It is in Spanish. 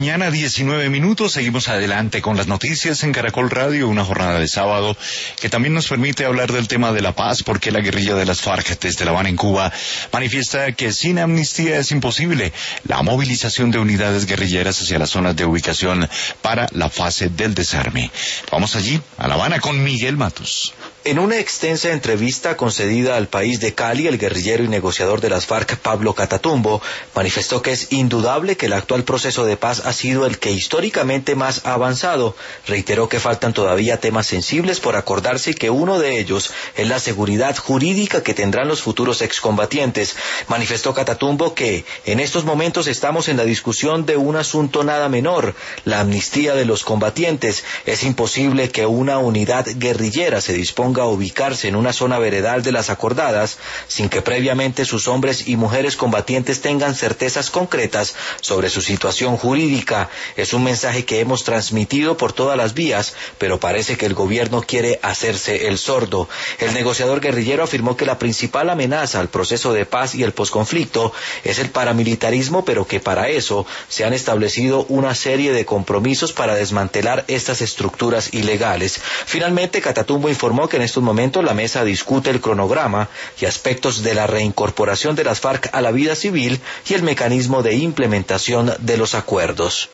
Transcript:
mañana, 19 minutos. Seguimos adelante con las noticias en Caracol Radio, una jornada de sábado que también nos permite hablar del tema de la paz, porque la guerrilla de las FARC desde La Habana en Cuba manifiesta que sin amnistía es imposible la movilización de unidades guerrilleras hacia las zonas de ubicación para la fase del desarme. Vamos allí, a La Habana, con Miguel Matus. En una extensa entrevista concedida al País de Cali, el guerrillero y negociador de las FARC, Pablo Catatumbo, manifestó que es indudable que el actual proceso de paz ha sido el que históricamente más ha avanzado. Reiteró que faltan todavía temas sensibles por acordarse y que uno de ellos es la seguridad jurídica que tendrán los futuros excombatientes. Manifestó Catatumbo que en estos momentos estamos en la discusión de un asunto nada menor, la amnistía de los combatientes. Es imposible que una unidad guerrillera se disponga a ubicarse en una zona veredal de las acordadas sin que previamente sus hombres y mujeres combatientes tengan certezas concretas sobre su situación jurídica. Es un mensaje que hemos transmitido por todas las vías, pero parece que el gobierno quiere hacerse el sordo. El negociador guerrillero afirmó que la principal amenaza al proceso de paz y el posconflicto es el paramilitarismo, pero que para eso se han establecido una serie de compromisos para desmantelar estas estructuras ilegales. Finalmente, Catatumbo informó que en estos momentos la mesa discute el cronograma y aspectos de la reincorporación de las FARC a la vida civil y el mecanismo de implementación de los acuerdos.